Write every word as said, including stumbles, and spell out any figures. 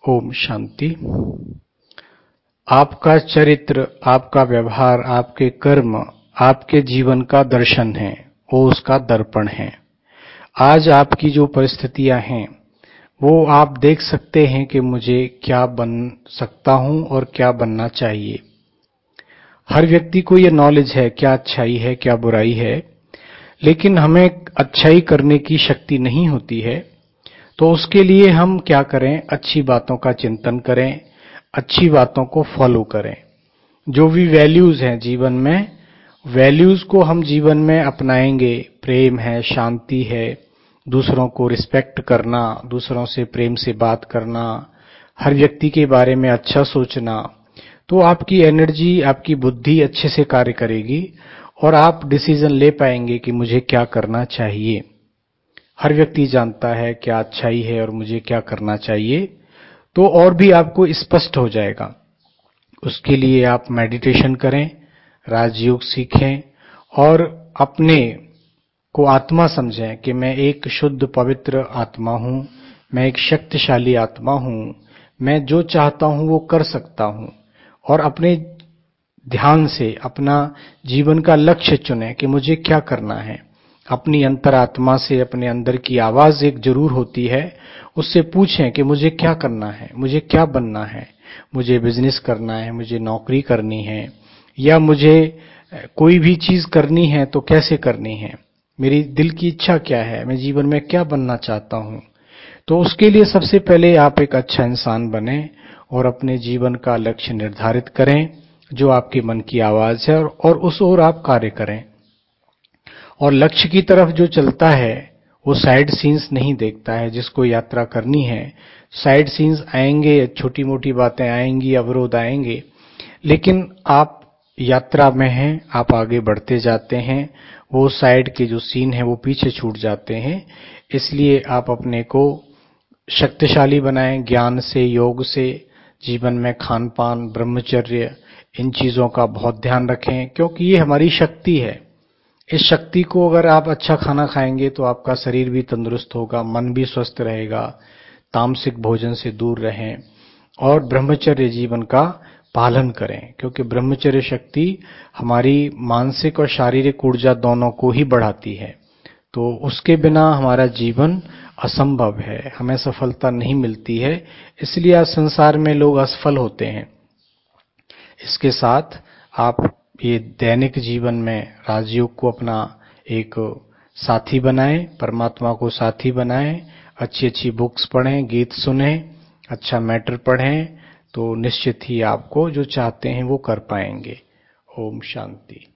ओम शांति। आपका चरित्र, आपका व्यवहार, आपके कर्म आपके जीवन का दर्शन है, वो उसका दर्पण है। आज आपकी जो परिस्थितियां हैं वो आप देख सकते हैं कि मुझे क्या बन सकता हूं और क्या बनना चाहिए। हर व्यक्ति को ये नॉलेज है क्या अच्छाई है क्या बुराई है, लेकिन हमें अच्छाई करने की शक्ति नहीं होती है। तो उसके लिए हम क्या करें? अच्छी बातों का चिंतन करें, अच्छी बातों को फॉलो करें। जो भी वैल्यूज हैं जीवन में, वैल्यूज को हम जीवन में अपनाएंगे। प्रेम है, शांति है, दूसरों को रिस्पेक्ट करना, दूसरों से प्रेम से बात करना, हर व्यक्ति के बारे में अच्छा सोचना, तो आपकी एनर्जी, आपकी बुद्धि अच्छे से कार्य करेगी और आप डिसीजन ले पाएंगे कि मुझे क्या करना चाहिए। हर व्यक्ति जानता है क्या अच्छाई है और मुझे क्या करना चाहिए, तो और भी आपको स्पष्ट हो जाएगा। उसके लिए आप मेडिटेशन करें, राजयोग सीखें और अपने को आत्मा समझें कि मैं एक शुद्ध पवित्र आत्मा हूं, मैं एक शक्तिशाली आत्मा हूं, मैं जो चाहता हूं वो कर सकता हूं। और अपने ध्यान से अपना जीवन का लक्ष्य चुनें कि मुझे क्या करना है। अपनी अंतरात्मा से, अपने अंदर की आवाज एक जरूर होती है, उससे पूछें कि मुझे क्या करना है, मुझे क्या बनना है। मुझे बिजनेस करना है, मुझे नौकरी करनी है, या मुझे कोई भी चीज करनी है तो कैसे करनी है, मेरी दिल की इच्छा क्या है, मैं जीवन में क्या बनना चाहता हूं। तो उसके लिए सबसे पहले आप एक अच्छा इंसान बने और अपने जीवन का लक्ष्य निर्धारित करें, जो आपके मन की आवाज है, और उस ओर आप कार्य करें। और लक्ष्य की तरफ जो चलता है वो साइड सीन्स नहीं देखता है। जिसको यात्रा करनी है, साइड सीन्स आएंगे, छोटी मोटी बातें आएंगी, अवरोध आएंगे, लेकिन आप यात्रा में हैं, आप आगे बढ़ते जाते हैं, वो साइड के जो सीन है वो पीछे छूट जाते हैं। इसलिए आप अपने को शक्तिशाली बनाएं, ज्ञान से, योग से। जीवन में खान पान, ब्रह्मचर्य, इन चीजों का बहुत ध्यान रखें, क्योंकि ये हमारी शक्ति है। इस शक्ति को अगर आप अच्छा खाना खाएंगे तो आपका शरीर भी तंदुरुस्त होगा, मन भी स्वस्थ रहेगा। तामसिक भोजन से दूर रहें और ब्रह्मचर्य जीवन का पालन करें, क्योंकि ब्रह्मचर्य शक्ति हमारी मानसिक और शारीरिक ऊर्जा दोनों को ही बढ़ाती है। तो उसके बिना हमारा जीवन असंभव है, हमें सफलता नहीं मिलती है। इसलिए आज संसार में लोग असफल होते हैं। इसके साथ आप ये दैनिक जीवन में राजयोग को अपना एक साथी बनाएं, परमात्मा को साथी बनाएं, अच्छी अच्छी बुक्स पढ़ें, गीत सुनें, अच्छा मैटर पढ़ें, तो निश्चित ही आपको जो चाहते हैं वो कर पाएंगे। ओम शांति।